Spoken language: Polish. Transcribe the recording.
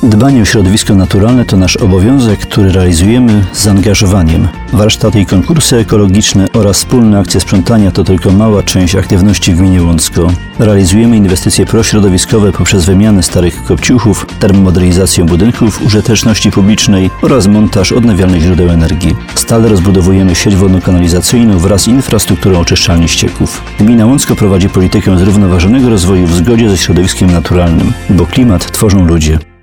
Dbanie o środowisko naturalne to nasz obowiązek, który realizujemy z zaangażowaniem. Warsztaty i konkursy ekologiczne oraz wspólne akcje sprzątania to tylko mała część aktywności w gminie Łącko. Realizujemy inwestycje prośrodowiskowe poprzez wymianę starych kopciuchów, termomodernizację budynków użyteczności publicznej oraz montaż odnawialnych źródeł energii. Stale rozbudowujemy sieć wodno-kanalizacyjną wraz z infrastrukturą oczyszczalni ścieków. Gmina Łącko prowadzi politykę zrównoważonego rozwoju w zgodzie ze środowiskiem naturalnym, bo klimat tworzą ludzie.